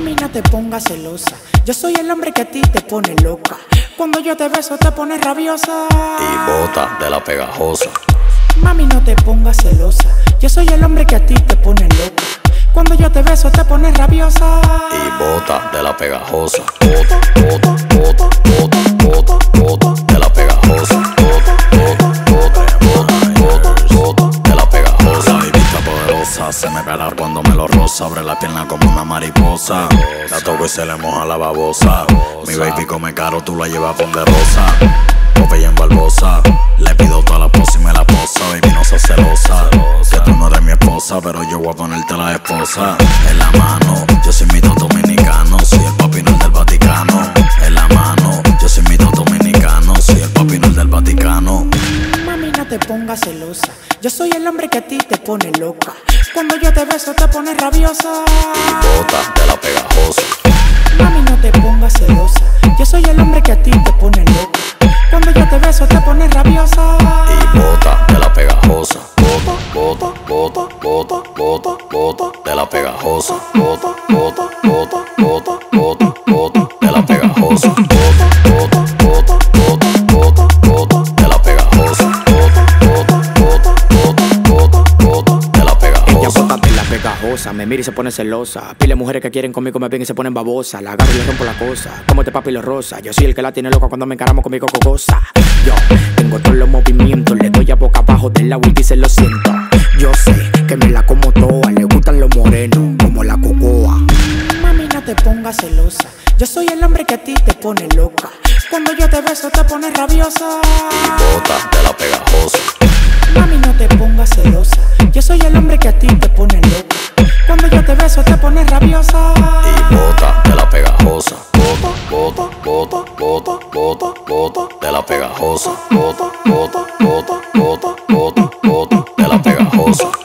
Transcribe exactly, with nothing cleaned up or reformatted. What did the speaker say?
Mami, no te pongas celosa. Yo soy el hombre que a ti te pone loca. Cuando yo te beso te pones rabiosa y bota de la pegajosa. Mami, no te pongas celosa. Yo soy el hombre que a ti te pone loca. Cuando yo te beso te pones rabiosa y bota de la pegajosa. Bota, bota, bota, bota, bota, bota de la pegajosa. Bota, bota, bota, bota, bota, bota de la pegajosa. La vista poderosa se me pela cuando me lo roza. Abre la pierna como una mariposa. La toco y se le moja la babosa. Mi baby come caro, tú la llevas ponderosa. Popeye en Barbosa. Le pido toda la posa y me la posa. Baby, no seas celosa, que tú no eres mi esposa, pero yo voy a ponerte la esposa. En la mano, yo soy mito dominicano. Soy el papi no el del Vaticano. En la mano, yo soy mito dominicano. Soy el papi no el del Vaticano. Mami, no te pongas celosa. Yo soy el hombre que a ti te pone loca. Cuando yo te beso te pones rabiosa y bota de la pegajosa. Mami, no te pongas celosa. Yo soy el hombre que a ti te pone loca. Cuando yo te beso te pones rabiosa y bota de la pegajosa. Bota, bota, bota, bota, bota, bota de la pegajosa. Bota, bota, bota, bota, bota, bota de la pegajosa. Bota, bota, bota, bota, bota, bota de la pegajosa. Bota, bota, bota, bota, bota, bota de la pegajosa. Ella bota de la pegajosa, me mira y se pone celosa. Pile mujeres que quieren conmigo me ven y se ponen babosa. La agarro y le rompo la cosa, como este papi lo rosa. Yo soy el que la tiene loca cuando me encaramos conmigo cocosa. Yo tengo todos los movimientos, le doy a boca abajo del agua y dice lo siento. Yo sé que me la como toda, le gustan los morenos como la cocoa. Mami, no te pongas celosa. Yo soy el hombre que a ti te pone loca. Cuando yo te beso te pones rabiosa y bota de la pegajosa. Mami, no te pongas celosa. Yo soy el hombre que a ti te pone loca. Cuando yo te beso te pones rabiosa y bota de la pegajosa. Bota, bota, bota, bota, bota, bota de la pegajosa. Bota, bota, bota, bota, bota, bota de la pegajosa.